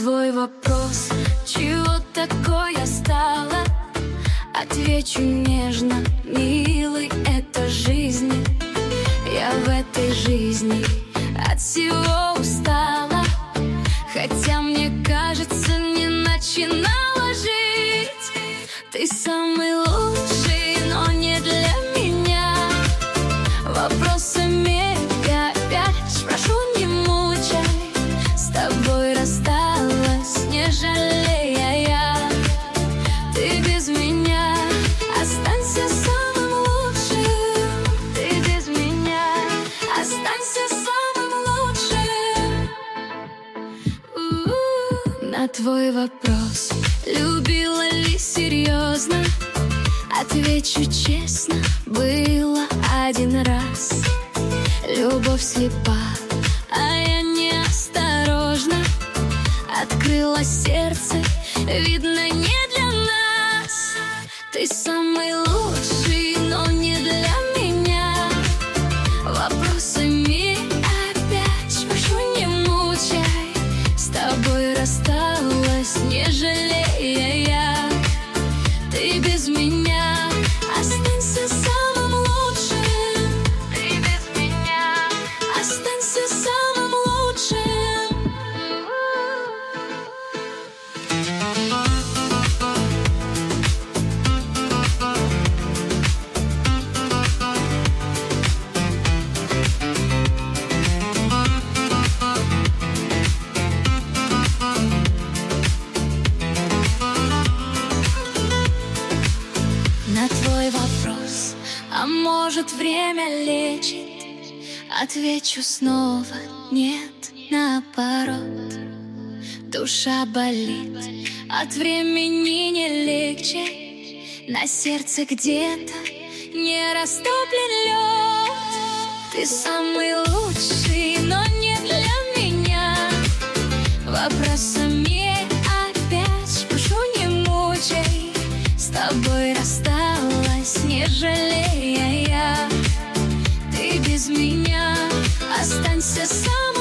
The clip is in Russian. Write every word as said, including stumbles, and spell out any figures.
твой вопрос, чего такое стало, отвечу нежно, милый, это жизнь. Я в этой жизни от всего устала, хотя мне кажется, не начинала жить. Ты самый лучший, но не для меня. Вопросами опять прошу, не мучай. С тобой рассталась, не жалея я. Ты без меня останься самым лучшим. Ты без меня останься самым лучшим. У-у-у. На твой вопрос, любила ли серьезно, отвечу честно, было один раз. Любовь слепа, а я неосторожна, открыла сердце, видно, не для нас. Ты самый лучший, но не для меня. Вопросами опять прошу, не мучай. С тобой рассталась, не жалея я. Ты без меня останься самым лучшим. Ты без меня останься самым лучшим. На твой вопрос, а может время лечит, отвечу снова нет, наоборот. Душа болит, от времени не легче, на сердце где-то не растоплен лед. Ты самый лучший, но не для меня. Вопросами опять прошу, не мучай. С тобой рассталась, не жалея я. Ты без меня останься сам.